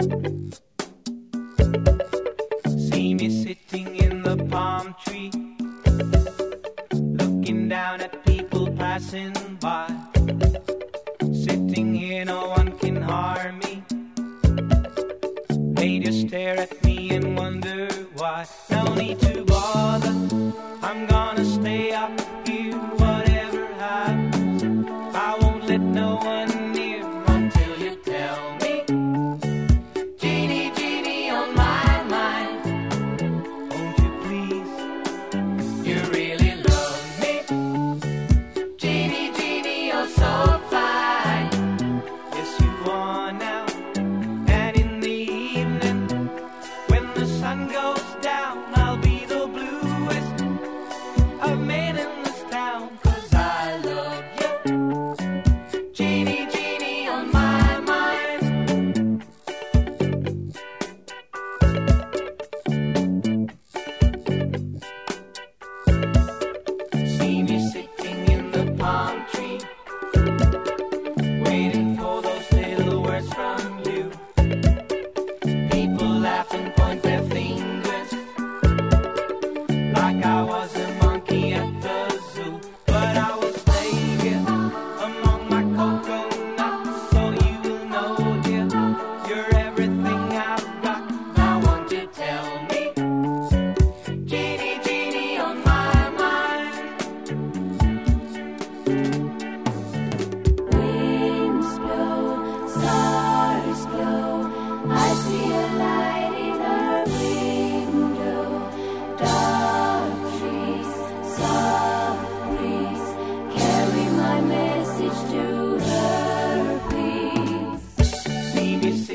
See me sitting in the palm tree, looking down at people passing by. Sitting here, no one can harm me. They just stare at me and wonder why. No need to bother, I'm gonna stay up here, whatever happens. I won't let no one near until you tell me. Genie, genie on my mind, won't you please? You really love me. Genie, genie, you're so fine. Yes, you are now. And in the evening, when the sun goes down, I'll be the bluest of men in this town, 'cause I love you. Genie, genie on my mind. See me sitting in the palm tree, waiting for those little words from you. People laugh and point their fingers like I was a monkey at the zoo. But I will stay here among my coconuts, so you will know, dear, you're everything I've got. Now won't you tell me, genie, genie on my mind. Winds blow, stars glow. I see a light in her window. Dark trees, soft breeze, carry my message to her, please. See me